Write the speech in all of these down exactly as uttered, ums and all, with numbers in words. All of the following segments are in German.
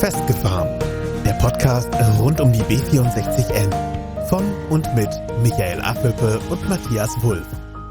Festgefahren, der Podcast rund um die B vierundsechzig N von und mit Michael Affelpe und Matthias Wulff.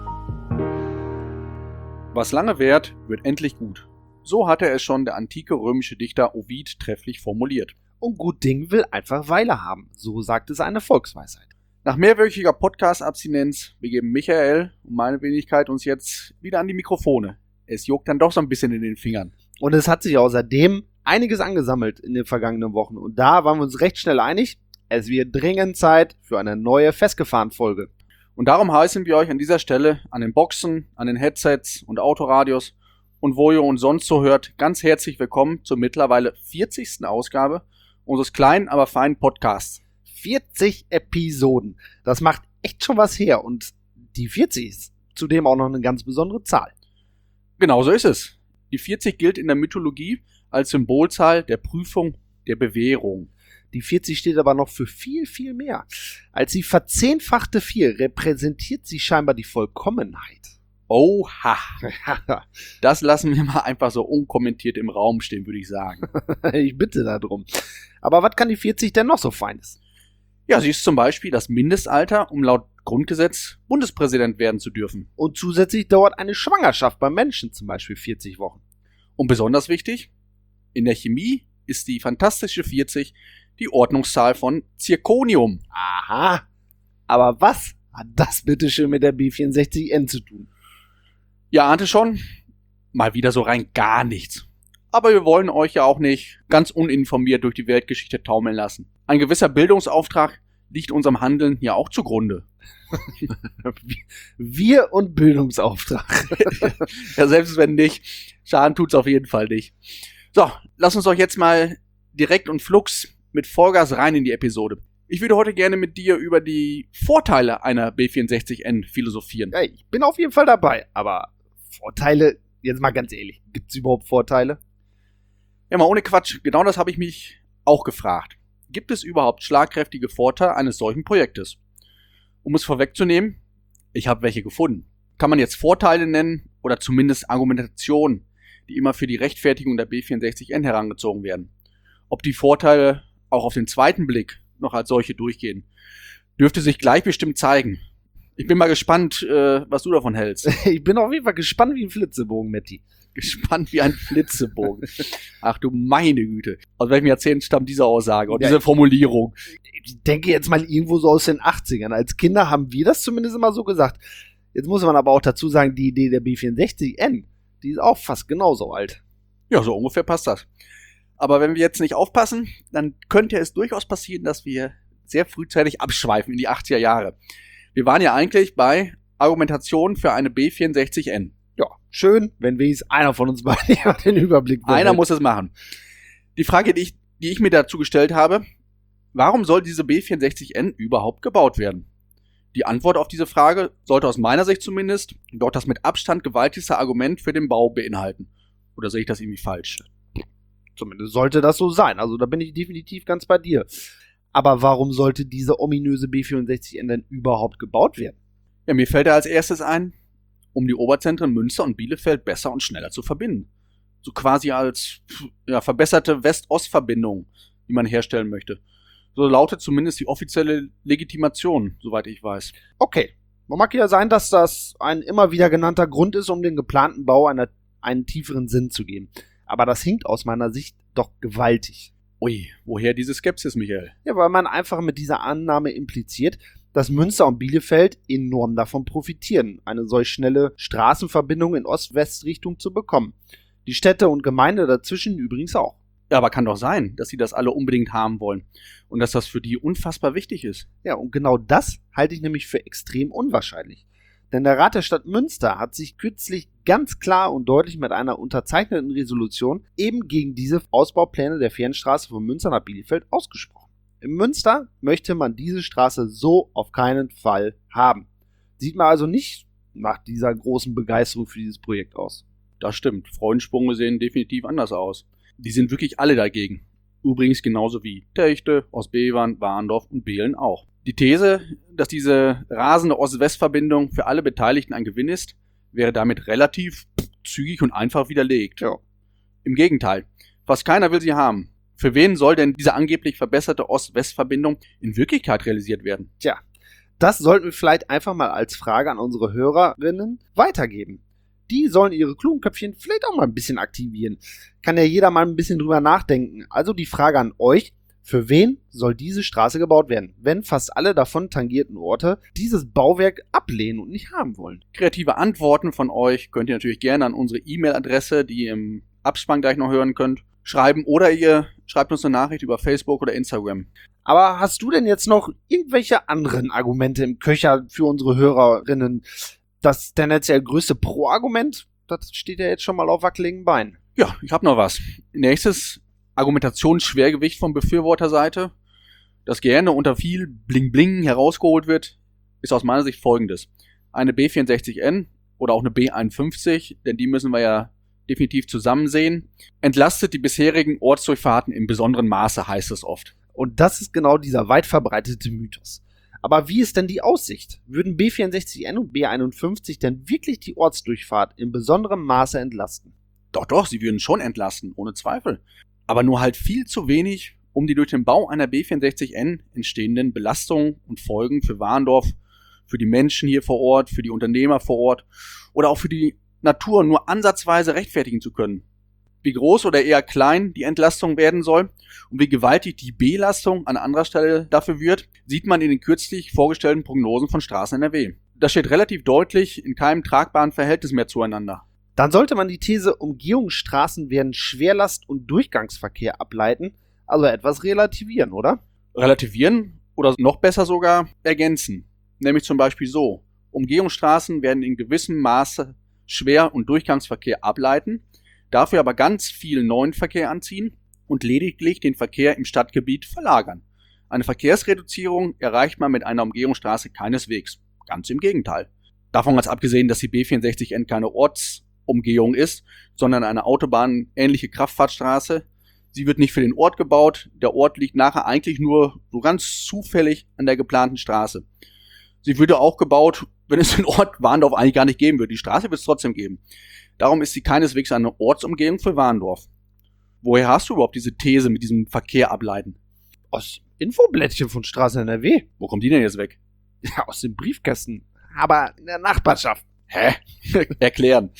Was lange währt, wird endlich gut. So hatte es schon der antike römische Dichter Ovid trefflich formuliert. Und gut Ding will einfach Weile haben, so sagt es eine Volksweisheit. Nach mehrwöchiger Podcast-Abstinenz begeben Michael und meine Wenigkeit uns jetzt wieder an die Mikrofone. Es juckt dann doch so ein bisschen in den Fingern. Und es hat sich außerdem einiges angesammelt in den vergangenen Wochen. Und da waren wir uns recht schnell einig, es wird dringend Zeit für eine neue Festgefahren-Folge. Und darum heißen wir euch an dieser Stelle an den Boxen, an den Headsets und Autoradios und wo ihr uns sonst so hört, ganz herzlich willkommen zur mittlerweile vierzigsten Ausgabe unseres kleinen, aber feinen Podcasts. vierzig Episoden. Das macht echt schon was her. Und die vierzig ist zudem auch noch eine ganz besondere Zahl. Genau so ist es. Die vierzig gilt in der Mythologie als Symbolzahl der Prüfung, der Bewährung. Die vierzig steht aber noch für viel, viel mehr. Als die verzehnfachte vier repräsentiert sie scheinbar die Vollkommenheit. Oha. Das lassen wir mal einfach so unkommentiert im Raum stehen, würde ich sagen. Ich bitte darum. Aber was kann die vierzig denn noch so Feines? Ja, sie ist zum Beispiel das Mindestalter, um laut Grundgesetz Bundespräsident werden zu dürfen. Und zusätzlich dauert eine Schwangerschaft beim Menschen zum Beispiel vierzig Wochen. Und besonders wichtig, in der Chemie ist die fantastische vierzig die Ordnungszahl von Zirconium. Aha. Aber was hat das bitteschön mit der B vierundsechzig N zu tun? Ja, ahnte schon, mal wieder so rein gar nichts. Aber wir wollen euch ja auch nicht ganz uninformiert durch die Weltgeschichte taumeln lassen. Ein gewisser Bildungsauftrag liegt unserem Handeln ja auch zugrunde. Wir und Bildungsauftrag. Ja, selbst wenn nicht, Schaden tut's auf jeden Fall nicht. So, lass uns doch jetzt mal direkt und flugs mit Vollgas rein in die Episode. Ich würde heute gerne mit dir über die Vorteile einer B vierundsechzig N philosophieren. Ja, ich bin auf jeden Fall dabei, aber Vorteile, jetzt mal ganz ehrlich, gibt's überhaupt Vorteile? Ja, mal ohne Quatsch, genau das habe ich mich auch gefragt. Gibt es überhaupt schlagkräftige Vorteile eines solchen Projektes? Um es vorwegzunehmen, ich habe welche gefunden. Kann man jetzt Vorteile nennen oder zumindest Argumentationen, die immer für die Rechtfertigung der B vierundsechzig N herangezogen werden. Ob die Vorteile auch auf den zweiten Blick noch als solche durchgehen, dürfte sich gleich bestimmt zeigen. Ich bin mal gespannt, äh, was du davon hältst. Ich bin auf jeden Fall gespannt wie ein Flitzebogen, Matti. Gespannt wie ein Flitzebogen. Ach du meine Güte. Aus welchem Jahrzehnt stammt diese Aussage und ja, diese Formulierung? Ich denke jetzt mal irgendwo so aus den achtzigern. Als Kinder haben wir das zumindest immer so gesagt. Jetzt muss man aber auch dazu sagen, die Idee der B vierundsechzig N, die ist auch fast genauso alt. Ja, so ungefähr passt das. Aber wenn wir jetzt nicht aufpassen, dann könnte es durchaus passieren, dass wir sehr frühzeitig abschweifen in die achtziger Jahre. Wir waren ja eigentlich bei Argumentation für eine B vierundsechzig N. Ja, schön, wenn wenigstens einer von uns beiden den Überblick behält. Einer muss es machen. Die Frage, die ich, die ich mir dazu gestellt habe, warum soll diese B vierundsechzig N überhaupt gebaut werden? Die Antwort auf diese Frage sollte aus meiner Sicht zumindest dort das mit Abstand gewaltigste Argument für den Bau beinhalten. Oder sehe ich das irgendwie falsch? Zumindest sollte das so sein. Also da bin ich definitiv ganz bei dir. Aber warum sollte diese ominöse B vierundsechzig N denn überhaupt gebaut werden? Ja, mir fällt da als erstes ein, um die Oberzentren Münster und Bielefeld besser und schneller zu verbinden. So quasi als ja, verbesserte West-Ost-Verbindung, die man herstellen möchte. So lautet zumindest die offizielle Legitimation, soweit ich weiß. Okay, man mag ja sein, dass das ein immer wieder genannter Grund ist, um den geplanten Bau einer, einen tieferen Sinn zu geben. Aber das hinkt aus meiner Sicht doch gewaltig. Ui, woher diese Skepsis, Michael? Ja, weil man einfach mit dieser Annahme impliziert, dass Münster und Bielefeld enorm davon profitieren, eine solch schnelle Straßenverbindung in Ost-West-Richtung zu bekommen. Die Städte und Gemeinde dazwischen übrigens auch. Ja, aber kann doch sein, dass sie das alle unbedingt haben wollen und dass das für die unfassbar wichtig ist. Ja, und genau das halte ich nämlich für extrem unwahrscheinlich. Denn der Rat der Stadt Münster hat sich kürzlich ganz klar und deutlich mit einer unterzeichneten Resolution eben gegen diese Ausbaupläne der Fernstraße von Münster nach Bielefeld ausgesprochen. In Münster möchte man diese Straße so auf keinen Fall haben. Sieht man also nicht nach dieser großen Begeisterung für dieses Projekt aus. Das stimmt. Freudensprünge sehen definitiv anders aus. Die sind wirklich alle dagegen. Übrigens genauso wie Techte, Ostbevern, Warndorf und Behlen auch. Die These, dass diese rasende Ost-West-Verbindung für alle Beteiligten ein Gewinn ist, wäre damit relativ zügig und einfach widerlegt. Ja. Im Gegenteil, fast keiner will sie haben. Für wen soll denn diese angeblich verbesserte Ost-West-Verbindung in Wirklichkeit realisiert werden? Tja, das sollten wir vielleicht einfach mal als Frage an unsere Hörerinnen weitergeben. Die sollen ihre klugen Köpfchen vielleicht auch mal ein bisschen aktivieren. Kann ja jeder mal ein bisschen drüber nachdenken. Also die Frage an euch: Für wen soll diese Straße gebaut werden, wenn fast alle davon tangierten Orte dieses Bauwerk ablehnen und nicht haben wollen? Kreative Antworten von euch könnt ihr natürlich gerne an unsere E-Mail-Adresse, die ihr im Abspann gleich noch hören könnt, schreiben, oder ihr schreibt uns eine Nachricht über Facebook oder Instagram. Aber hast du denn jetzt noch irgendwelche anderen Argumente im Köcher für unsere Hörerinnen? Das tendenziell größte Pro-Argument, das steht ja jetzt schon mal auf wackeligen Beinen. Ja, ich habe noch was. Nächstes Argumentationsschwergewicht von Befürworterseite, das gerne unter viel Bling-Bling herausgeholt wird, ist aus meiner Sicht folgendes. Eine B vierundsechzig N oder auch eine B einundfünfzig, denn die müssen wir ja definitiv zusammen sehen, entlastet die bisherigen Ortsdurchfahrten in besonderem Maße, heißt es oft. Und das ist genau dieser weit verbreitete Mythos. Aber wie ist denn die Aussicht? Würden B vierundsechzig N und B einundfünfzig denn wirklich die Ortsdurchfahrt in besonderem Maße entlasten? Doch, doch, sie würden schon entlasten, ohne Zweifel. Aber nur halt viel zu wenig, um die durch den Bau einer B vierundsechzig N entstehenden Belastungen und Folgen für Warndorf, für die Menschen hier vor Ort, für die Unternehmer vor Ort oder auch für die Natur nur ansatzweise rechtfertigen zu können. Wie groß oder eher klein die Entlastung werden soll und wie gewaltig die Belastung an anderer Stelle dafür wird, sieht man in den kürzlich vorgestellten Prognosen von Straßen N R W. Das steht relativ deutlich in keinem tragbaren Verhältnis mehr zueinander. Dann sollte man die These, Umgehungsstraßen werden Schwerlast- und Durchgangsverkehr ableiten, also etwas relativieren, oder? Relativieren oder noch besser sogar ergänzen. Nämlich zum Beispiel so: Umgehungsstraßen werden in gewissem Maße Schwer- und Durchgangsverkehr ableiten, dafür aber ganz viel neuen Verkehr anziehen und lediglich den Verkehr im Stadtgebiet verlagern. Eine Verkehrsreduzierung erreicht man mit einer Umgehungsstraße keineswegs. Ganz im Gegenteil. Davon ganz abgesehen, dass die B vierundsechzig N keine Ortsumgehung ist, sondern eine autobahnähnliche Kraftfahrtstraße. Sie wird nicht für den Ort gebaut. Der Ort liegt nachher eigentlich nur so ganz zufällig an der geplanten Straße. Sie würde auch gebaut, wenn es den Ort Warndorf eigentlich gar nicht geben würde. Die Straße wird es trotzdem geben. Darum ist sie keineswegs eine Ortsumgehung für Warndorf. Woher hast du überhaupt diese These mit diesem Verkehr ableiten? Aus Infoblättchen von Straßen N R W. Wo kommt die denn jetzt weg? Ja, aus dem Briefkasten. Aber in der Nachbarschaft. Hä? Erklären.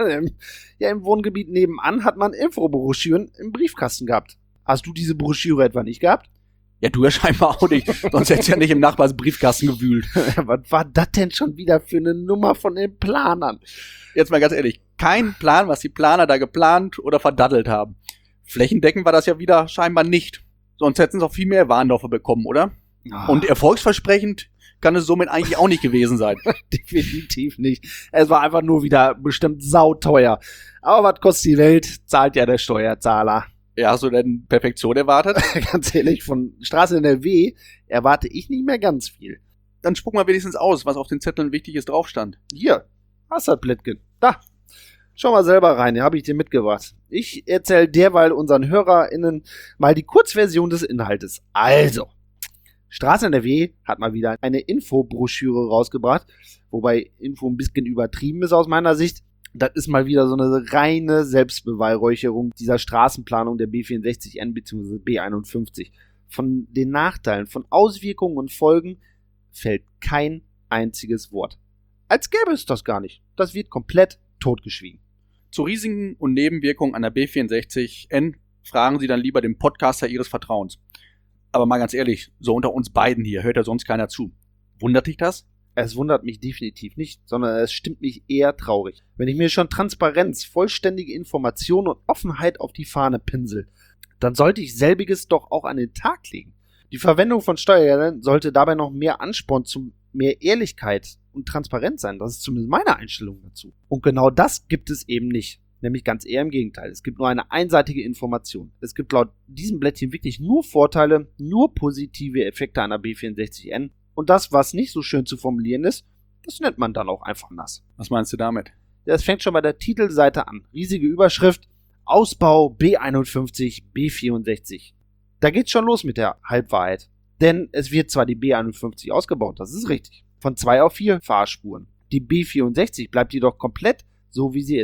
Ja, im Wohngebiet nebenan hat man Infobroschüren im Briefkasten gehabt. Hast du diese Broschüre etwa nicht gehabt? Ja, du ja scheinbar auch nicht. Sonst hättest du ja nicht im Nachbarsbriefkasten gewühlt. Was war das denn schon wieder für eine Nummer von den Planern? Jetzt mal ganz ehrlich, kein Plan, was die Planer da geplant oder verdaddelt haben. Flächendeckend war das ja wieder scheinbar nicht. Sonst hätten sie auch viel mehr Warndorfer bekommen, oder? Oh. Und erfolgsversprechend kann es somit eigentlich auch nicht gewesen sein. Definitiv nicht. Es war einfach nur wieder bestimmt sauteuer. Aber was kostet die Welt, zahlt ja der Steuerzahler. Ja, hast du denn Perfektion erwartet? Ganz ehrlich, von Straße N R W erwarte ich nicht mehr ganz viel. Dann spuck mal wenigstens aus, was auf den Zetteln Wichtiges drauf stand. Hier, hast du das Blättchen. Da, schau mal selber rein, hier habe ich dir mitgebracht. Ich erzähle derweil unseren HörerInnen mal die Kurzversion des Inhaltes. Also, Straße N R W hat mal wieder eine Infobroschüre rausgebracht, wobei Info ein bisschen übertrieben ist aus meiner Sicht. Das ist mal wieder so eine reine Selbstbeweihräucherung dieser Straßenplanung der B vierundsechzig N bzw. B einundfünfzig. Von den Nachteilen, von Auswirkungen und Folgen fällt kein einziges Wort. Als gäbe es das gar nicht. Das wird komplett totgeschwiegen. Zu Risiken und Nebenwirkungen an der B vierundsechzig N fragen Sie dann lieber den Podcaster Ihres Vertrauens. Aber mal ganz ehrlich, so unter uns beiden hier hört ja sonst keiner zu. Wundert dich das? Es wundert mich definitiv nicht, sondern es stimmt mich eher traurig. Wenn ich mir schon Transparenz, vollständige Information und Offenheit auf die Fahne pinsel, dann sollte ich selbiges doch auch an den Tag legen. Die Verwendung von Steuergeldern sollte dabei noch mehr Ansporn zu mehr Ehrlichkeit und Transparenz sein. Das ist zumindest meine Einstellung dazu. Und genau das gibt es eben nicht. Nämlich ganz eher im Gegenteil. Es gibt nur eine einseitige Information. Es gibt laut diesem Blättchen wirklich nur Vorteile, nur positive Effekte einer B vierundsechzig N. Und das, was nicht so schön zu formulieren ist, das nennt man dann auch einfach nass. Was meinst du damit? Das fängt schon bei der Titelseite an. Riesige Überschrift: Ausbau B einundfünfzig, B vierundsechzig. Da geht's schon los mit der Halbwahrheit. Denn es wird zwar die B einundfünfzig ausgebaut, das ist richtig. Von zwei auf vier Fahrspuren. Die B vierundsechzig bleibt jedoch komplett so, wie sie ist.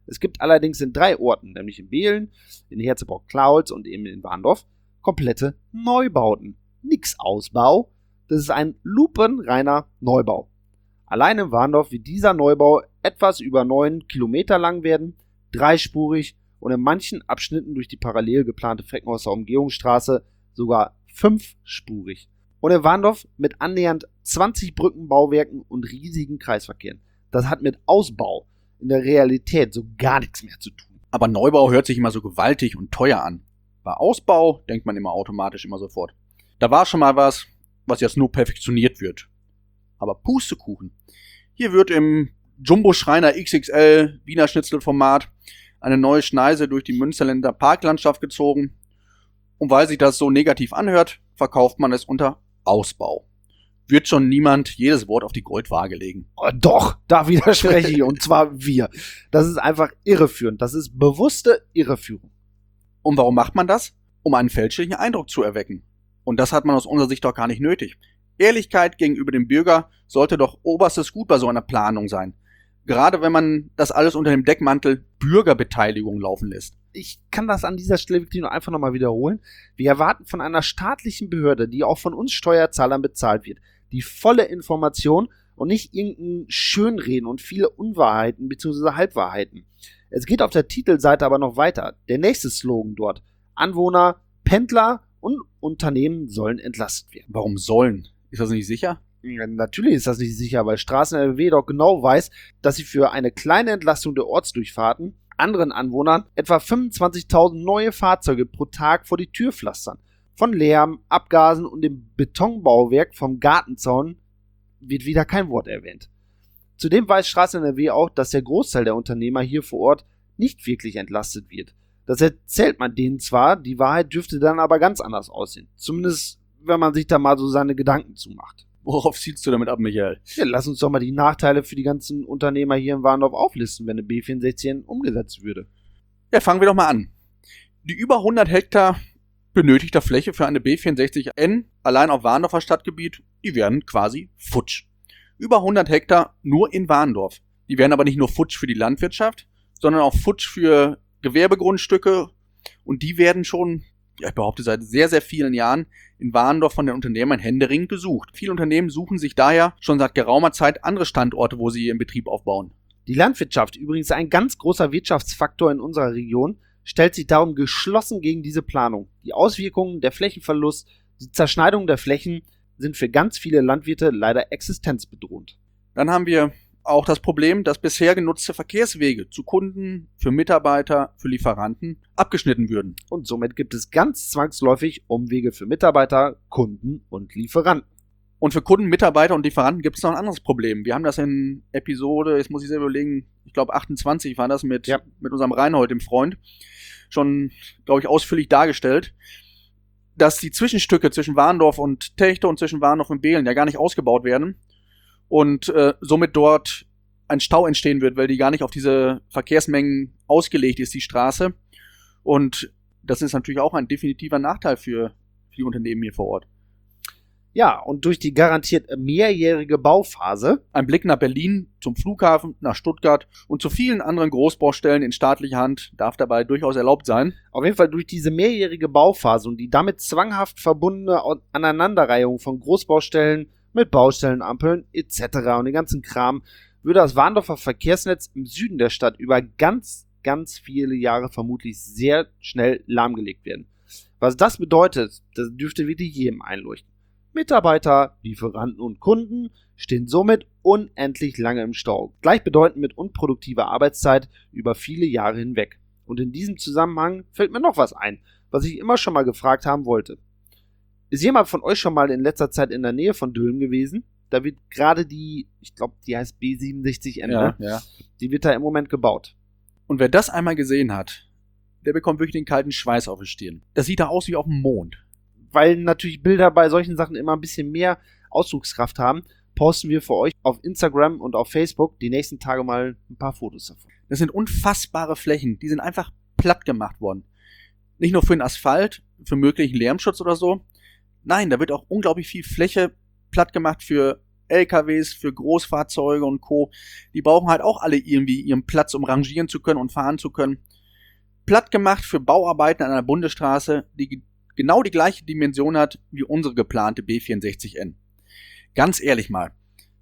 Es gibt allerdings in drei Orten, nämlich in Behlen, in Herzebrock-Klaulz und eben in Warndorf, komplette Neubauten. Nix Ausbau, das ist ein lupenreiner Neubau. Allein in Warndorf wird dieser Neubau etwas über neun Kilometer lang werden, dreispurig und in manchen Abschnitten durch die parallel geplante Freckenhorster Umgehungsstraße sogar fünfspurig. Und in Warndorf mit annähernd zwanzig Brückenbauwerken und riesigen Kreisverkehren. Das hat mit Ausbau in der Realität so gar nichts mehr zu tun. Aber Neubau hört sich immer so gewaltig und teuer an. Bei Ausbau denkt man immer automatisch immer sofort. Da war schon mal was, was jetzt nur perfektioniert wird. Aber Pustekuchen. Hier wird im Jumbo-Schreiner X X L Wiener Schnitzelformat eine neue Schneise durch die Münsterländer Parklandschaft gezogen. Und weil sich das so negativ anhört, verkauft man es unter Ausbau. Wird schon niemand jedes Wort auf die Goldwaage legen. Oh, doch, da widerspreche ich, und zwar wir. Das ist einfach irreführend. Das ist bewusste Irreführung. Und warum macht man das? Um einen fälschlichen Eindruck zu erwecken. Und das hat man aus unserer Sicht doch gar nicht nötig. Ehrlichkeit gegenüber dem Bürger sollte doch oberstes Gut bei so einer Planung sein. Gerade wenn man das alles unter dem Deckmantel Bürgerbeteiligung laufen lässt. Ich kann das an dieser Stelle wirklich nur einfach nochmal wiederholen. Wir erwarten von einer staatlichen Behörde, die auch von uns Steuerzahlern bezahlt wird, die volle Information und nicht irgendein Schönreden und viele Unwahrheiten bzw. Halbwahrheiten. Es geht auf der Titelseite aber noch weiter. Der nächste Slogan dort: Anwohner, Pendler und Unternehmen sollen entlastet werden. Warum sollen? Ist das nicht sicher? Ja, natürlich ist das nicht sicher, weil Straßen N R W doch genau weiß, dass sie für eine kleine Entlastung der Ortsdurchfahrten anderen Anwohnern etwa fünfundzwanzigtausend neue Fahrzeuge pro Tag vor die Tür pflastern. Von Lärm, Abgasen und dem Betonbauwerk vom Gartenzaun wird wieder kein Wort erwähnt. Zudem weiß Straßen N R W auch, dass der Großteil der Unternehmer hier vor Ort nicht wirklich entlastet wird. Das erzählt man denen zwar, die Wahrheit dürfte dann aber ganz anders aussehen. Zumindest, wenn man sich da mal so seine Gedanken zumacht. Worauf zielst du damit ab, Michael? Ja, lass uns doch mal die Nachteile für die ganzen Unternehmer hier in Warndorf auflisten, wenn eine B vierundsechzig N umgesetzt würde. Ja, fangen wir doch mal an. Die über hundert Hektar benötigter Fläche für eine B vierundsechzig N allein auf Warndorfer Stadtgebiet, die werden quasi futsch. Über hundert Hektar nur in Warndorf. Die werden aber nicht nur futsch für die Landwirtschaft, sondern auch futsch für Gewerbegrundstücke, und die werden schon, ja, ich behaupte, seit sehr, sehr vielen Jahren in Warndorf von den Unternehmern händeringend gesucht. Viele Unternehmen suchen sich daher schon seit geraumer Zeit andere Standorte, wo sie ihren Betrieb aufbauen. Die Landwirtschaft, übrigens ein ganz großer Wirtschaftsfaktor in unserer Region, stellt sich darum geschlossen gegen diese Planung. Die Auswirkungen, der Flächenverlust, die Zerschneidung der Flächen sind für ganz viele Landwirte leider existenzbedrohend. Dann haben wir auch das Problem, dass bisher genutzte Verkehrswege zu Kunden, für Mitarbeiter, für Lieferanten abgeschnitten würden. Und somit gibt es ganz zwangsläufig Umwege für Mitarbeiter, Kunden und Lieferanten. Und für Kunden, Mitarbeiter und Lieferanten gibt es noch ein anderes Problem. Wir haben das in Episode, jetzt muss ich selber überlegen, ich glaube achtundzwanzig war das mit, ja. mit unserem Reinhold, dem Freund, schon, glaube ich, ausführlich dargestellt, dass die Zwischenstücke zwischen Warndorf und Techte und zwischen Warndorf und Behlen ja gar nicht ausgebaut werden. Und äh, somit dort ein Stau entstehen wird, weil die gar nicht auf diese Verkehrsmengen ausgelegt ist, die Straße. Und das ist natürlich auch ein definitiver Nachteil für, für die Unternehmen hier vor Ort. Ja, und durch die garantiert mehrjährige Bauphase, ein Blick nach Berlin, zum Flughafen, nach Stuttgart und zu vielen anderen Großbaustellen in staatlicher Hand darf dabei durchaus erlaubt sein. Auf jeden Fall durch diese mehrjährige Bauphase und die damit zwanghaft verbundene Aneinanderreihung von Großbaustellen mit Baustellenampeln et cetera und den ganzen Kram, würde das Warndorfer Verkehrsnetz im Süden der Stadt über ganz, ganz viele Jahre vermutlich sehr schnell lahmgelegt werden. Was das bedeutet, das dürfte wirklich jedem einleuchten. Mitarbeiter, Lieferanten und Kunden stehen somit unendlich lange im Stau, gleichbedeutend mit unproduktiver Arbeitszeit über viele Jahre hinweg. Und in diesem Zusammenhang fällt mir noch was ein, was ich immer schon mal gefragt haben wollte. Ist jemand von euch schon mal in letzter Zeit in der Nähe von Dülmen gewesen? Da wird gerade die, ich glaube, die heißt B siebenundsechzig N, ja, ja. Die wird da im Moment gebaut. Und wer das einmal gesehen hat, der bekommt wirklich den kalten Schweiß auf die Stirn. Das sieht da aus wie auf dem Mond. Weil natürlich Bilder bei solchen Sachen immer ein bisschen mehr Ausdruckskraft haben, posten wir für euch auf Instagram und auf Facebook die nächsten Tage mal ein paar Fotos davon. Das sind unfassbare Flächen, die sind einfach platt gemacht worden. Nicht nur für den Asphalt, für möglichen Lärmschutz oder so. Nein, da wird auch unglaublich viel Fläche platt gemacht für L K Ws, für Großfahrzeuge und Co. Die brauchen halt auch alle irgendwie ihren Platz, um rangieren zu können und fahren zu können. Platt gemacht für Bauarbeiten an einer Bundesstraße, die genau die gleiche Dimension hat wie unsere geplante B vierundsechzig N. Ganz ehrlich mal,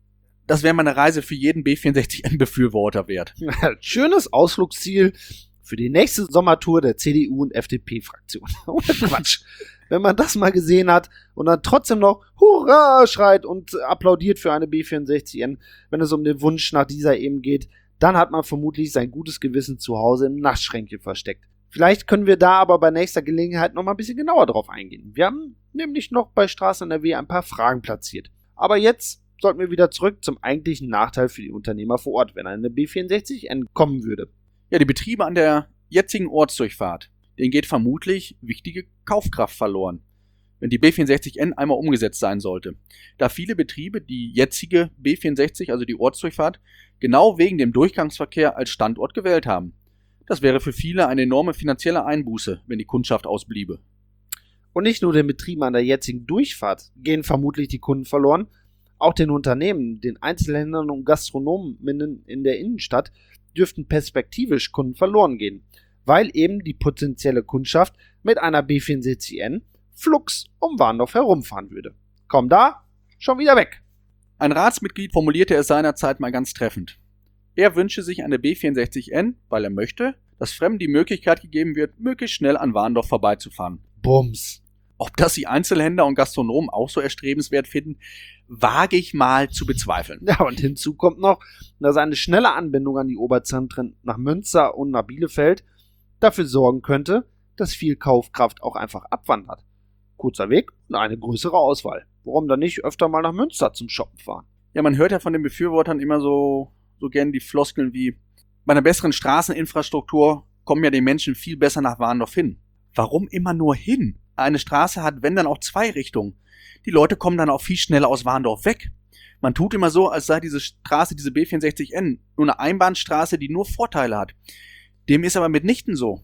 das wäre mal eine Reise für jeden B vierundsechzig N-Befürworter wert. Schönes Ausflugsziel für die nächste Sommertour der C D U und F D P-Fraktion. Ohne Quatsch. Wenn man das mal gesehen hat und dann trotzdem noch Hurra schreit und applaudiert für eine B vierundsechzig N, wenn es um den Wunsch nach dieser eben geht, dann hat man vermutlich sein gutes Gewissen zu Hause im Nachtschränkchen versteckt. Vielleicht können wir da aber bei nächster Gelegenheit noch mal ein bisschen genauer drauf eingehen. Wir haben nämlich noch bei Straßen N R W ein paar Fragen platziert. Aber jetzt sollten wir wieder zurück zum eigentlichen Nachteil für die Unternehmer vor Ort, wenn eine B vierundsechzig N kommen würde. Ja, die Betriebe an der jetzigen Ortsdurchfahrt, denen geht vermutlich wichtige Kaufkraft verloren, wenn die B vierundsechzig N einmal umgesetzt sein sollte. Da viele Betriebe die jetzige B vierundsechzig, also die Ortsdurchfahrt, genau wegen dem Durchgangsverkehr als Standort gewählt haben. Das wäre für viele eine enorme finanzielle Einbuße, wenn die Kundschaft ausbliebe. Und nicht nur den Betrieben an der jetzigen Durchfahrt gehen vermutlich die Kunden verloren, auch den Unternehmen, den Einzelhändlern und Gastronomen in der Innenstadt dürften perspektivisch Kunden verloren gehen, weil eben die potenzielle Kundschaft mit einer B vierundsechzig N flugs um Warndorf herumfahren würde. Komm da, schon wieder weg. Ein Ratsmitglied formulierte es seinerzeit mal ganz treffend. Er wünsche sich eine B vierundsechzig N, weil er möchte, dass Fremden die Möglichkeit gegeben wird, möglichst schnell an Warndorf vorbeizufahren. Bums. Ob das die Einzelhändler und Gastronomen auch so erstrebenswert finden, wage ich mal zu bezweifeln. Ja, und hinzu kommt noch, dass eine schnelle Anbindung an die Oberzentren nach Münster und nach Bielefeld dafür sorgen könnte, dass viel Kaufkraft auch einfach abwandert. Kurzer Weg und eine größere Auswahl. Warum dann nicht öfter mal nach Münster zum Shoppen fahren? Ja, man hört ja von den Befürwortern immer so, so gern die Floskeln wie, bei einer besseren Straßeninfrastruktur kommen ja die Menschen viel besser nach Warndorf hin. Warum immer nur hin? Eine Straße hat, wenn dann auch zwei Richtungen. Die Leute kommen dann auch viel schneller aus Warndorf weg. Man tut immer so, als sei diese Straße, diese B vierundsechzig N, nur eine Einbahnstraße, die nur Vorteile hat. Dem ist aber mitnichten so.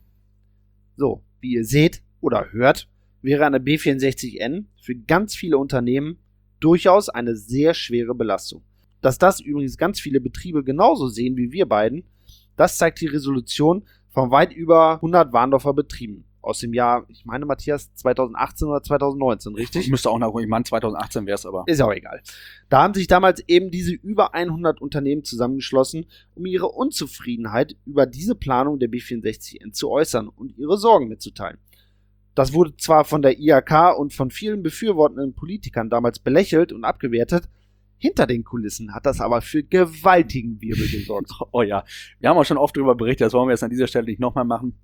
So, wie ihr seht oder hört, wäre eine B vierundsechzig N für ganz viele Unternehmen durchaus eine sehr schwere Belastung. Dass das übrigens ganz viele Betriebe genauso sehen wie wir beiden, das zeigt die Resolution von weit über hundert Warndorfer Betrieben. Aus dem Jahr, ich meine, Matthias, zweitausendachtzehn oder zweitausendneunzehn, richtig? Ich müsste auch noch, ich meine, zweitausendachtzehn wäre es aber. Ist auch egal. Da haben sich damals eben diese über hundert Unternehmen zusammengeschlossen, um ihre Unzufriedenheit über diese Planung der B vierundsechzig N zu äußern und ihre Sorgen mitzuteilen. Das wurde zwar von der I H K und von vielen befürwortenden Politikern damals belächelt und abgewertet, hinter den Kulissen hat das aber für gewaltigen Wirbel gesorgt. Oh ja, wir haben auch schon oft darüber berichtet, das wollen wir jetzt an dieser Stelle nicht nochmal machen.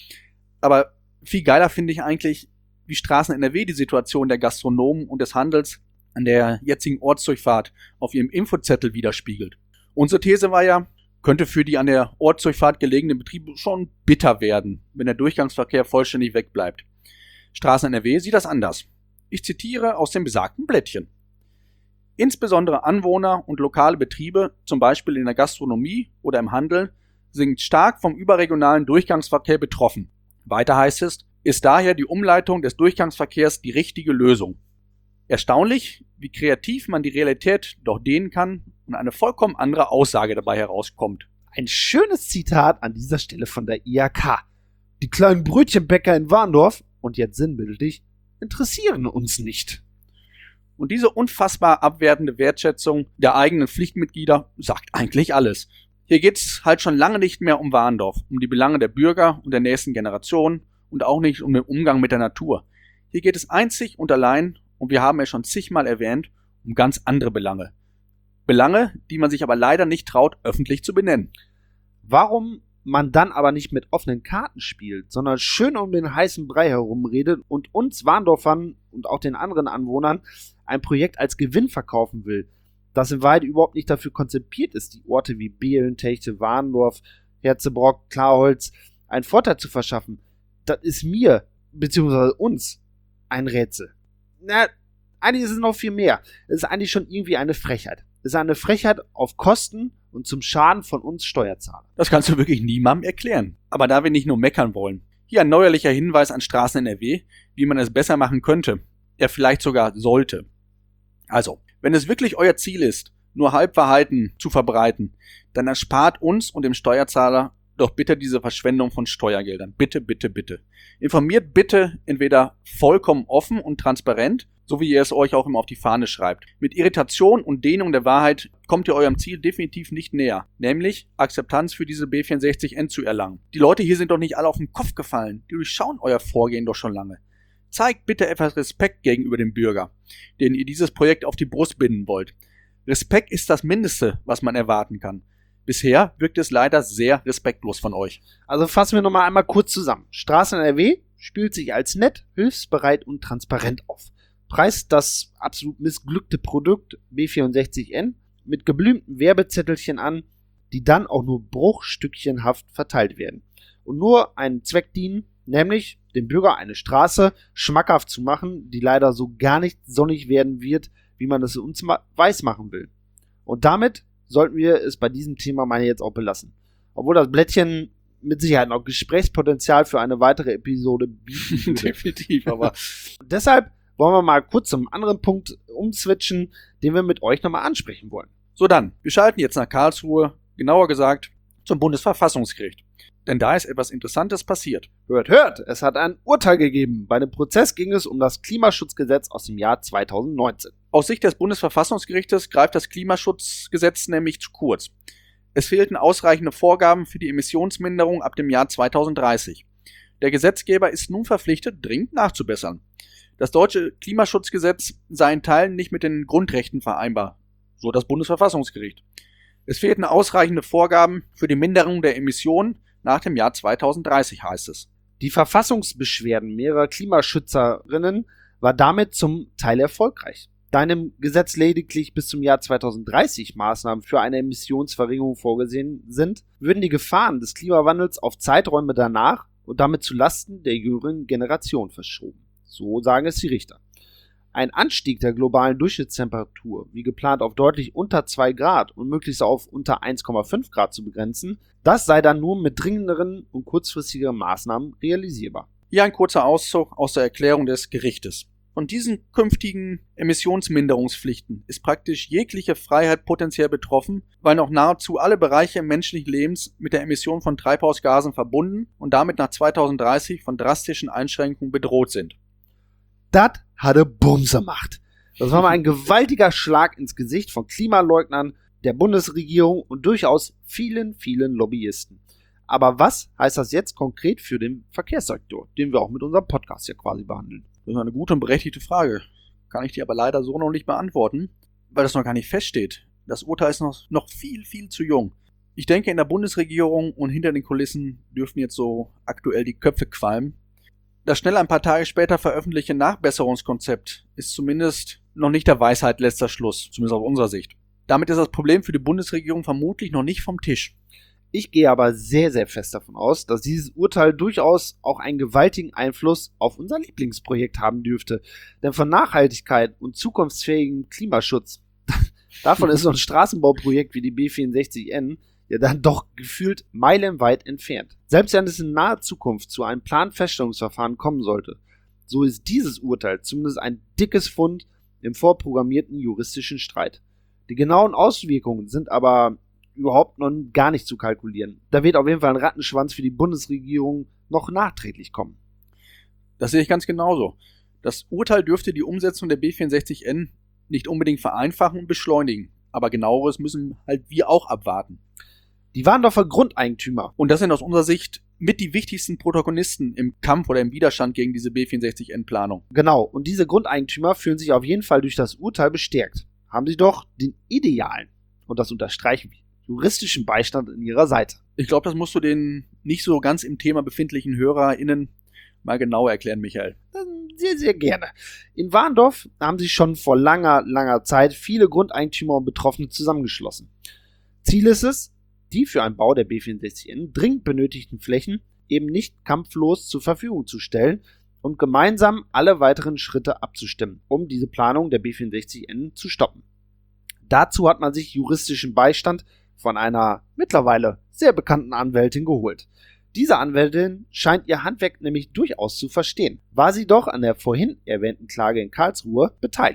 Aber viel geiler finde ich eigentlich, wie Straßen N R W die Situation der Gastronomen und des Handels an der jetzigen Ortsdurchfahrt auf ihrem Infozettel widerspiegelt. Unsere These war ja, könnte für die an der Ortsdurchfahrt gelegenen Betriebe schon bitter werden, wenn der Durchgangsverkehr vollständig wegbleibt. Straßen N R W sieht das anders. Ich zitiere aus dem besagten Blättchen. Insbesondere Anwohner und lokale Betriebe, zum Beispiel in der Gastronomie oder im Handel, sind stark vom überregionalen Durchgangsverkehr betroffen. Weiter heißt es, ist daher die Umleitung des Durchgangsverkehrs die richtige Lösung. Erstaunlich, wie kreativ man die Realität doch dehnen kann und eine vollkommen andere Aussage dabei herauskommt. Ein schönes Zitat an dieser Stelle von der I H K. Die kleinen Brötchenbäcker in Warndorf, und jetzt sinnbildlich, interessieren uns nicht. Und diese unfassbar abwertende Wertschätzung der eigenen Pflichtmitglieder sagt eigentlich alles. Hier geht's halt schon lange nicht mehr um Warndorf, um die Belange der Bürger und der nächsten Generation und auch nicht um den Umgang mit der Natur. Hier geht es einzig und allein, und wir haben es schon zigmal erwähnt, um ganz andere Belange. Belange, die man sich aber leider nicht traut, öffentlich zu benennen. Warum man dann aber nicht mit offenen Karten spielt, sondern schön um den heißen Brei herumredet und uns Warndorfern und auch den anderen Anwohnern ein Projekt als Gewinn verkaufen will, das in Wahrheit überhaupt nicht dafür konzipiert ist, die Orte wie Behlen, Techte, Warndorf, Herzebrock, Klarholz einen Vorteil zu verschaffen, das ist mir, beziehungsweise uns, ein Rätsel. Na, eigentlich ist es noch viel mehr. Es ist eigentlich schon irgendwie eine Frechheit. Es ist eine Frechheit auf Kosten und zum Schaden von uns Steuerzahlern. Das kannst du wirklich niemandem erklären. Aber da wir nicht nur meckern wollen, hier ein neuerlicher Hinweis an Straßen N R W, wie man es besser machen könnte, ja vielleicht sogar sollte. Also, Wenn es wirklich euer Ziel ist, nur Halbwahrheiten zu verbreiten, dann erspart uns und dem Steuerzahler doch bitte diese Verschwendung von Steuergeldern. Bitte, bitte, bitte. Informiert bitte entweder vollkommen offen und transparent, so wie ihr es euch auch immer auf die Fahne schreibt. Mit Irritation und Dehnung der Wahrheit kommt ihr eurem Ziel definitiv nicht näher, nämlich Akzeptanz für diese B vierundsechzig N zu erlangen. Die Leute hier sind doch nicht alle auf den Kopf gefallen, die durchschauen euer Vorgehen doch schon lange. Zeigt bitte etwas Respekt gegenüber dem Bürger, den ihr dieses Projekt auf die Brust binden wollt. Respekt ist das Mindeste, was man erwarten kann. Bisher wirkt es leider sehr respektlos von euch. Also fassen wir nochmal einmal kurz zusammen. Straßen N R W spielt sich als nett, hilfsbereit und transparent auf. Preist das absolut missglückte Produkt B vierundsechzig N mit geblümten Werbezettelchen an, die dann auch nur bruchstückchenhaft verteilt werden und nur einen Zweck dienen, nämlich dem Bürger eine Straße schmackhaft zu machen, die leider so gar nicht sonnig werden wird, wie man es uns weiß machen will. Und damit sollten wir es bei diesem Thema meine jetzt auch belassen. Obwohl das Blättchen mit Sicherheit noch Gesprächspotenzial für eine weitere Episode bieten würde. Definitiv, aber deshalb wollen wir mal kurz zum anderen Punkt umswitchen, den wir mit euch nochmal ansprechen wollen. So dann, wir schalten jetzt nach Karlsruhe, genauer gesagt zum Bundesverfassungsgericht. Denn da ist etwas Interessantes passiert. Hört, hört, es hat ein Urteil gegeben. Bei dem Prozess ging es um das Klimaschutzgesetz aus dem Jahr zweitausendneunzehn. Aus Sicht des Bundesverfassungsgerichtes greift das Klimaschutzgesetz nämlich zu kurz. Es fehlten ausreichende Vorgaben für die Emissionsminderung ab dem Jahr zweitausenddreißig. Der Gesetzgeber ist nun verpflichtet, dringend nachzubessern. Das deutsche Klimaschutzgesetz sei in Teilen nicht mit den Grundrechten vereinbar, so das Bundesverfassungsgericht. Es fehlten ausreichende Vorgaben für die Minderung der Emissionen nach dem Jahr zweitausenddreißig, heißt es. Die Verfassungsbeschwerden mehrerer Klimaschützerinnen war damit zum Teil erfolgreich. Da in dem Gesetz lediglich bis zum Jahr zweitausenddreißig Maßnahmen für eine Emissionsverringerung vorgesehen sind, würden die Gefahren des Klimawandels auf Zeiträume danach und damit zu Lasten der jüngeren Generation verschoben. So sagen es die Richter. Ein Anstieg der globalen Durchschnittstemperatur, wie geplant auf deutlich unter zwei Grad und möglichst auf unter eins Komma fünf Grad zu begrenzen, das sei dann nur mit dringenderen und kurzfristigeren Maßnahmen realisierbar. Hier ein kurzer Auszug aus der Erklärung des Gerichtes. Von diesen künftigen Emissionsminderungspflichten ist praktisch jegliche Freiheit potenziell betroffen, weil noch nahezu alle Bereiche menschlichen Lebens mit der Emission von Treibhausgasen verbunden und damit nach zweitausenddreißig von drastischen Einschränkungen bedroht sind. Das hatte Bums gemacht. Das war mal ein gewaltiger Schlag ins Gesicht von Klimaleugnern, der Bundesregierung und durchaus vielen, vielen Lobbyisten. Aber was heißt das jetzt konkret für den Verkehrssektor, den wir auch mit unserem Podcast ja quasi behandeln? Das ist eine gute und berechtigte Frage. Kann ich dir aber leider so noch nicht beantworten, weil das noch gar nicht feststeht. Das Urteil ist noch, noch viel, viel zu jung. Ich denke, in der Bundesregierung und hinter den Kulissen dürfen jetzt so aktuell die Köpfe qualmen. Das schnell ein paar Tage später veröffentlichte Nachbesserungskonzept ist zumindest noch nicht der Weisheit letzter Schluss, zumindest aus unserer Sicht. Damit ist das Problem für die Bundesregierung vermutlich noch nicht vom Tisch. Ich gehe aber sehr, sehr fest davon aus, dass dieses Urteil durchaus auch einen gewaltigen Einfluss auf unser Lieblingsprojekt haben dürfte. Denn von Nachhaltigkeit und zukunftsfähigem Klimaschutz, davon ist so ein Straßenbauprojekt wie die B vierundsechzig N ja dann doch gefühlt meilenweit entfernt. Selbst wenn es in naher Zukunft zu einem Planfeststellungsverfahren kommen sollte, so ist dieses Urteil zumindest ein dickes Pfund im vorprogrammierten juristischen Streit. Die genauen Auswirkungen sind aber überhaupt noch gar nicht zu kalkulieren. Da wird auf jeden Fall ein Rattenschwanz für die Bundesregierung noch nachträglich kommen. Das sehe ich ganz genauso. Das Urteil dürfte die Umsetzung der B vierundsechzig N nicht unbedingt vereinfachen und beschleunigen. Aber genaueres müssen halt wir auch abwarten. Die Warndorfer Grundeigentümer. Und das sind aus unserer Sicht mit die wichtigsten Protagonisten im Kampf oder im Widerstand gegen diese B vierundsechzig N-Planung. Genau, und diese Grundeigentümer fühlen sich auf jeden Fall durch das Urteil bestärkt. Haben sie doch den idealen, und das unterstreichen wir, juristischen Beistand an ihrer Seite. Ich glaube, das musst du den nicht so ganz im Thema befindlichen HörerInnen mal genauer erklären, Michael. Sehr, sehr gerne. In Warndorf haben sich schon vor langer, langer Zeit viele Grundeigentümer und Betroffene zusammengeschlossen. Ziel ist es, die für einen Bau der B vierundsechzig N dringend benötigten Flächen eben nicht kampflos zur Verfügung zu stellen und gemeinsam alle weiteren Schritte abzustimmen, um diese Planung der B vierundsechzig N zu stoppen. Dazu hat man sich juristischen Beistand von einer mittlerweile sehr bekannten Anwältin geholt. Diese Anwältin scheint ihr Handwerk nämlich durchaus zu verstehen, war sie doch an der vorhin erwähnten Klage in Karlsruhe beteiligt.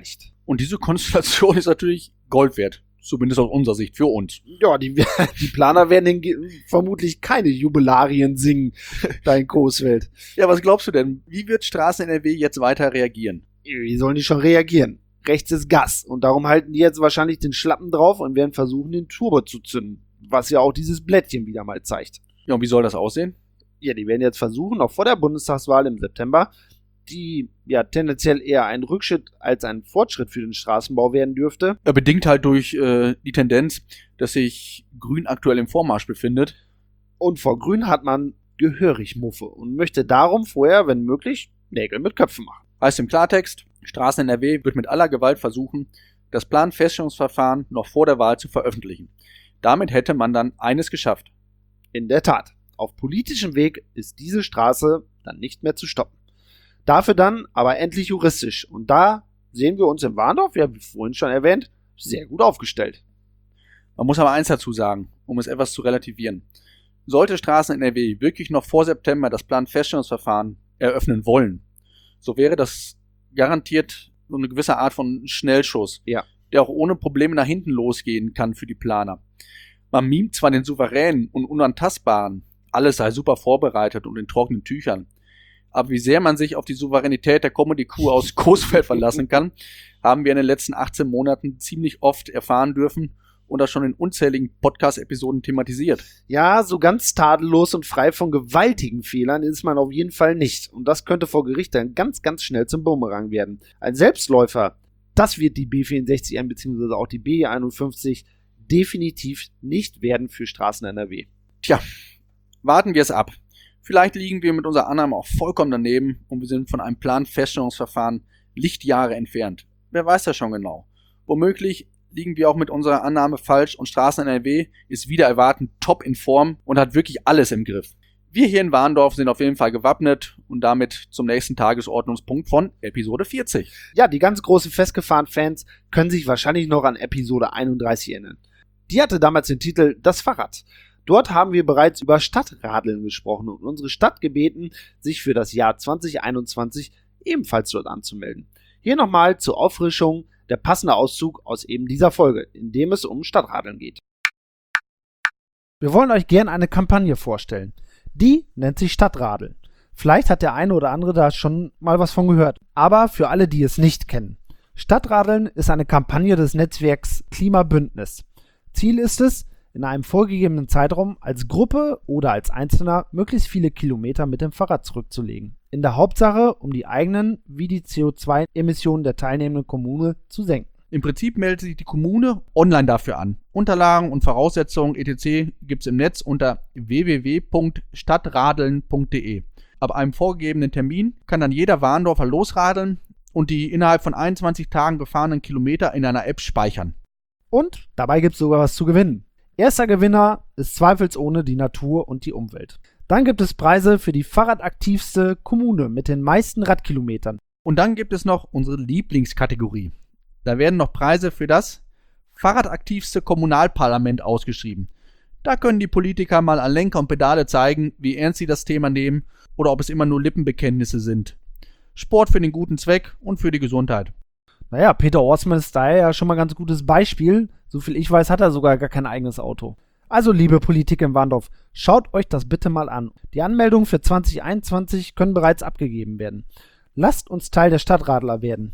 Und diese Konstellation ist natürlich Gold wert. Zumindest aus unserer Sicht, für uns. Ja, die, die Planer werden hingegen vermutlich keine Jubilarien singen, da in Coesfeld. Ja, was glaubst du denn? Wie wird Straßen-N R W jetzt weiter reagieren? Wie sollen die schon reagieren? Rechts ist Gas und darum halten die jetzt wahrscheinlich den Schlappen drauf und werden versuchen, den Turbo zu zünden. Was ja auch dieses Blättchen wieder mal zeigt. Ja, und wie soll das aussehen? Ja, die werden jetzt versuchen, noch vor der Bundestagswahl im September, die ja tendenziell eher ein Rückschritt als ein Fortschritt für den Straßenbau werden dürfte. Ja, bedingt halt durch äh, die Tendenz, dass sich Grün aktuell im Vormarsch befindet. Und vor Grün hat man gehörig Muffe und möchte darum vorher, wenn möglich, Nägel mit Köpfen machen. Heißt im Klartext, Straßen-N R W wird mit aller Gewalt versuchen, das Planfeststellungsverfahren noch vor der Wahl zu veröffentlichen. Damit hätte man dann eines geschafft. In der Tat, auf politischem Weg ist diese Straße dann nicht mehr zu stoppen. Dafür dann aber endlich juristisch. Und da sehen wir uns in Warndorf, ja, wie vorhin schon erwähnt, sehr gut aufgestellt. Man muss aber eins dazu sagen, um es etwas zu relativieren. Sollte Straßen-N R W wirklich noch vor September das Planfeststellungsverfahren eröffnen wollen, so wäre das garantiert so eine gewisse Art von Schnellschuss, ja, der auch ohne Probleme nach hinten losgehen kann für die Planer. Man mimt zwar den Souveränen und Unantastbaren, alles sei super vorbereitet und in trockenen Tüchern, aber wie sehr man sich auf die Souveränität der Comedy-Crew aus Coesfeld verlassen kann, haben wir in den letzten achtzehn Monaten ziemlich oft erfahren dürfen und das schon in unzähligen Podcast-Episoden thematisiert. Ja, so ganz tadellos und frei von gewaltigen Fehlern ist man auf jeden Fall nicht. Und das könnte vor Gericht dann ganz, ganz schnell zum Bumerang werden. Ein Selbstläufer, das wird die B vierundsechzig N bzw. auch die B einundfünfzig definitiv nicht werden für Straßen-N R W. Tja, warten wir es ab. Vielleicht liegen wir mit unserer Annahme auch vollkommen daneben und wir sind von einem Planfeststellungsverfahren Lichtjahre entfernt. Wer weiß das schon genau? Womöglich liegen wir auch mit unserer Annahme falsch und Straßen-N R W ist wieder erwartend top in Form und hat wirklich alles im Griff. Wir hier in Warndorf sind auf jeden Fall gewappnet und damit zum nächsten Tagesordnungspunkt von Episode vierzig. Ja, die ganz großen Festgefahren-Fans können sich wahrscheinlich noch an Episode einunddreißig erinnern. Die hatte damals den Titel Das Fahrrad. Dort haben wir bereits über Stadtradeln gesprochen und unsere Stadt gebeten, sich für das Jahr zwanzig einundzwanzig ebenfalls dort anzumelden. Hier nochmal zur Auffrischung der passende Auszug aus eben dieser Folge, in dem es um Stadtradeln geht. Wir wollen euch gerne eine Kampagne vorstellen. Die nennt sich Stadtradeln. Vielleicht hat der eine oder andere da schon mal was von gehört. Aber für alle, die es nicht kennen. Stadtradeln ist eine Kampagne des Netzwerks Klimabündnis. Ziel ist es, in einem vorgegebenen Zeitraum als Gruppe oder als Einzelner möglichst viele Kilometer mit dem Fahrrad zurückzulegen. In der Hauptsache, um die eigenen wie die C O zwei Emissionen der teilnehmenden Kommune zu senken. Im Prinzip meldet sich die Kommune online dafür an. Unterlagen und Voraussetzungen et cetera gibt es im Netz unter w w w punkt stadtradeln punkt d e. Ab einem vorgegebenen Termin kann dann jeder Warndorfer losradeln und die innerhalb von einundzwanzig Tagen gefahrenen Kilometer in einer App speichern. Und dabei gibt es sogar was zu gewinnen. Erster Gewinner ist zweifelsohne die Natur und die Umwelt. Dann gibt es Preise für die fahrradaktivste Kommune mit den meisten Radkilometern. Und dann gibt es noch unsere Lieblingskategorie. Da werden noch Preise für das fahrradaktivste Kommunalparlament ausgeschrieben. Da können die Politiker mal an Lenker und Pedale zeigen, wie ernst sie das Thema nehmen oder ob es immer nur Lippenbekenntnisse sind. Sport für den guten Zweck und für die Gesundheit. Naja, Peter Orstmann ist daher ja schon mal ein ganz gutes Beispiel. Soviel ich weiß, hat er sogar gar kein eigenes Auto. Also, liebe Politik in Warndorf, schaut euch das bitte mal an. Die Anmeldungen für zwanzig einundzwanzig können bereits abgegeben werden. Lasst uns Teil der Stadtradler werden.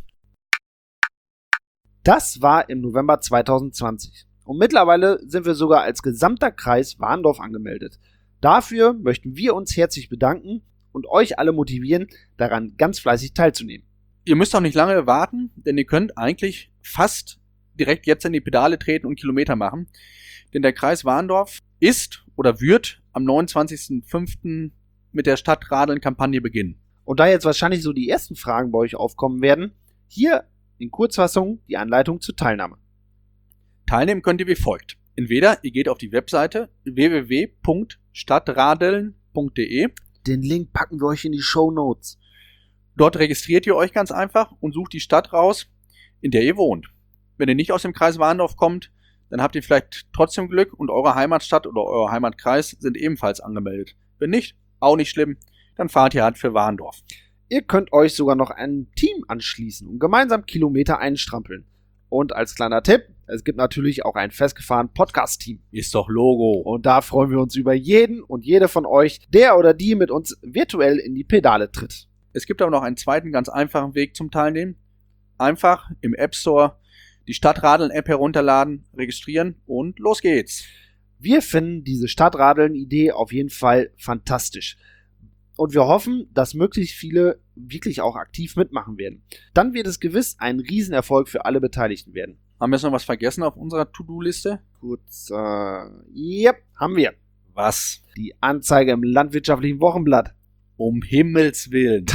Das war im November zweitausendzwanzig. Und mittlerweile sind wir sogar als gesamter Kreis Warndorf angemeldet. Dafür möchten wir uns herzlich bedanken und euch alle motivieren, daran ganz fleißig teilzunehmen. Ihr müsst auch nicht lange warten, denn ihr könnt eigentlich fast direkt jetzt in die Pedale treten und Kilometer machen. Denn der Kreis Warndorf ist oder wird am neunundzwanzigsten fünften mit der Stadtradeln-Kampagne beginnen. Und da jetzt wahrscheinlich so die ersten Fragen bei euch aufkommen werden, hier in Kurzfassung die Anleitung zur Teilnahme. Teilnehmen könnt ihr wie folgt. Entweder ihr geht auf die Webseite w w w punkt stadtradeln punkt d e. Den Link packen wir euch in die Shownotes. Dort registriert ihr euch ganz einfach und sucht die Stadt raus, in der ihr wohnt. Wenn ihr nicht aus dem Kreis Warndorf kommt, dann habt ihr vielleicht trotzdem Glück und eure Heimatstadt oder euer Heimatkreis sind ebenfalls angemeldet. Wenn nicht, auch nicht schlimm, dann fahrt ihr halt für Warndorf. Ihr könnt euch sogar noch einem Team anschließen und gemeinsam Kilometer einstrampeln. Und als kleiner Tipp, es gibt natürlich auch ein festgefahrenes Podcast-Team. Ist doch Logo. Und da freuen wir uns über jeden und jede von euch, der oder die mit uns virtuell in die Pedale tritt. Es gibt aber noch einen zweiten ganz einfachen Weg zum Teilnehmen. Einfach im App Store die Stadtradeln-App herunterladen, registrieren und los geht's. Wir finden diese Stadtradeln-Idee auf jeden Fall fantastisch. Und wir hoffen, dass möglichst viele wirklich auch aktiv mitmachen werden. Dann wird es gewiss ein Riesenerfolg für alle Beteiligten werden. Haben wir jetzt noch was vergessen auf unserer To-Do-Liste? Kurz, äh, yep, haben wir. Was? Die Anzeige im landwirtschaftlichen Wochenblatt. Um Himmels Willen.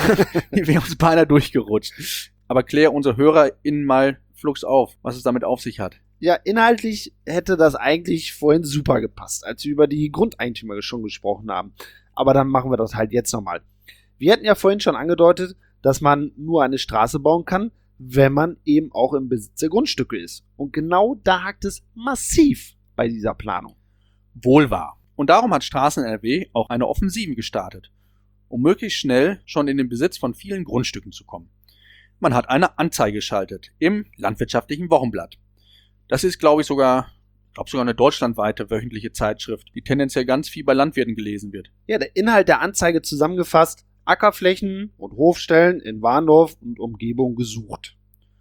Die wäre uns beinahe durchgerutscht. Aber klär unsere HörerInnen mal flugs auf, was es damit auf sich hat. Ja, inhaltlich hätte das eigentlich vorhin super gepasst, als wir über die Grundeigentümer schon gesprochen haben. Aber dann machen wir das halt jetzt nochmal. Wir hatten ja vorhin schon angedeutet, dass man nur eine Straße bauen kann, wenn man eben auch im Besitz der Grundstücke ist. Und genau da hakt es massiv bei dieser Planung. Wohl wahr. Und darum hat Straßen N R W auch eine Offensive gestartet, um möglichst schnell schon in den Besitz von vielen Grundstücken zu kommen. Man hat eine Anzeige geschaltet im landwirtschaftlichen Wochenblatt. Das ist, glaube ich, sogar, ich glaube sogar eine deutschlandweite wöchentliche Zeitschrift, die tendenziell ganz viel bei Landwirten gelesen wird. Ja, der Inhalt der Anzeige zusammengefasst: Ackerflächen und Hofstellen in Warndorf und Umgebung gesucht.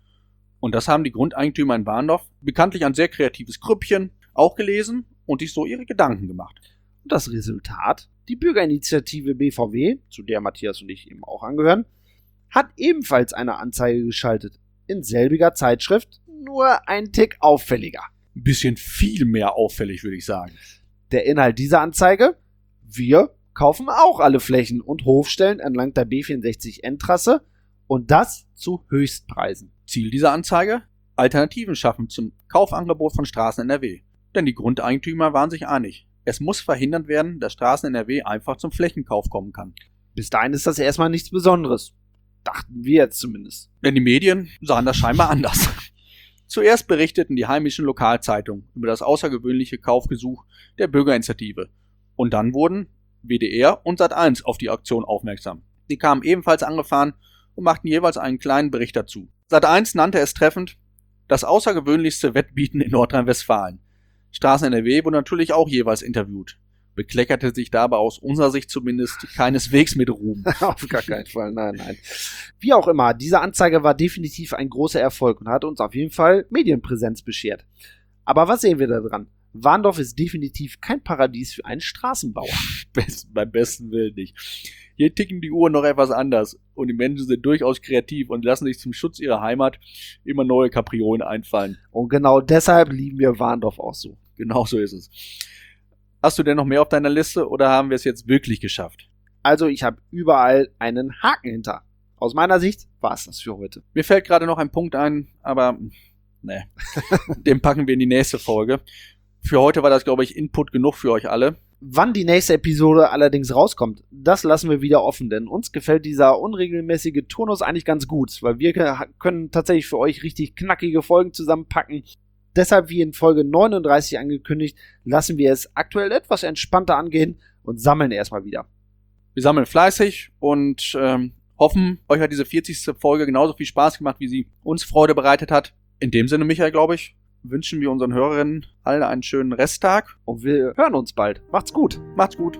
Und das haben die Grundeigentümer in Warndorf, bekanntlich ein sehr kreatives Grüppchen, auch gelesen und sich so ihre Gedanken gemacht. Und das Resultat? Die Bürgerinitiative B V W, zu der Matthias und ich eben auch angehören, hat ebenfalls eine Anzeige geschaltet. In selbiger Zeitschrift, nur ein Tick auffälliger. Ein bisschen viel mehr auffällig, würde ich sagen. Der Inhalt dieser Anzeige: Wir kaufen auch alle Flächen und Hofstellen entlang der B vierundsechzig N-Trasse und das zu Höchstpreisen. Ziel dieser Anzeige? Alternativen schaffen zum Kaufangebot von Straßen N R W. Denn die Grundeigentümer waren sich einig. Es muss verhindert werden, dass Straßen N R W einfach zum Flächenkauf kommen kann. Bis dahin ist das erstmal nichts Besonderes. Dachten wir jetzt zumindest. Denn die Medien sahen das scheinbar anders. Zuerst berichteten die heimischen Lokalzeitungen über das außergewöhnliche Kaufgesuch der Bürgerinitiative. Und dann wurden W D R und Sat eins auf die Aktion aufmerksam. Die kamen ebenfalls angefahren und machten jeweils einen kleinen Bericht dazu. Sat eins nannte es treffend das außergewöhnlichste Wettbieten in Nordrhein-Westfalen. Straßen N R W wurde natürlich auch jeweils interviewt. Bekleckerte sich dabei aus unserer Sicht zumindest keineswegs mit Ruhm. Auf gar keinen Fall, nein, nein. Wie auch immer, diese Anzeige war definitiv ein großer Erfolg und hat uns auf jeden Fall Medienpräsenz beschert. Aber was sehen wir da dran? Warndorf ist definitiv kein Paradies für einen Straßenbauer. Best, beim besten Willen nicht. Hier ticken die Uhren noch etwas anders und die Menschen sind durchaus kreativ und lassen sich zum Schutz ihrer Heimat immer neue Kapriolen einfallen. Und genau deshalb lieben wir Warndorf auch so. Genau so ist es. Hast du denn noch mehr auf deiner Liste oder haben wir es jetzt wirklich geschafft? Also ich habe überall einen Haken hinter. Aus meiner Sicht war es das für heute. Mir fällt gerade noch ein Punkt ein, aber ne, den packen wir in die nächste Folge. Für heute war das, glaube ich, Input genug für euch alle. Wann die nächste Episode allerdings rauskommt, das lassen wir wieder offen, denn uns gefällt dieser unregelmäßige Turnus eigentlich ganz gut, weil wir können tatsächlich für euch richtig knackige Folgen zusammenpacken. Deshalb, wie in Folge neununddreißig angekündigt, lassen wir es aktuell etwas entspannter angehen und sammeln erstmal wieder. Wir sammeln fleißig und ähm, hoffen, euch hat diese vierzigste Folge genauso viel Spaß gemacht, wie sie uns Freude bereitet hat. In dem Sinne, Michael, glaube ich, wünschen wir unseren Hörerinnen allen einen schönen Resttag. Und wir hören uns bald. Macht's gut. Macht's gut.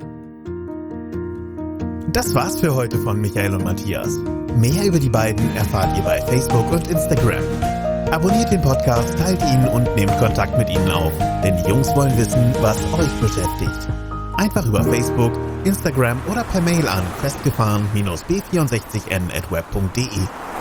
Das war's für heute von Michael und Matthias. Mehr über die beiden erfahrt ihr bei Facebook und Instagram. Abonniert den Podcast, teilt ihn und nehmt Kontakt mit ihnen auf, denn die Jungs wollen wissen, was euch beschäftigt. Einfach über Facebook, Instagram oder per Mail an festgefahren dash b vierundsechzig n at web punkt de.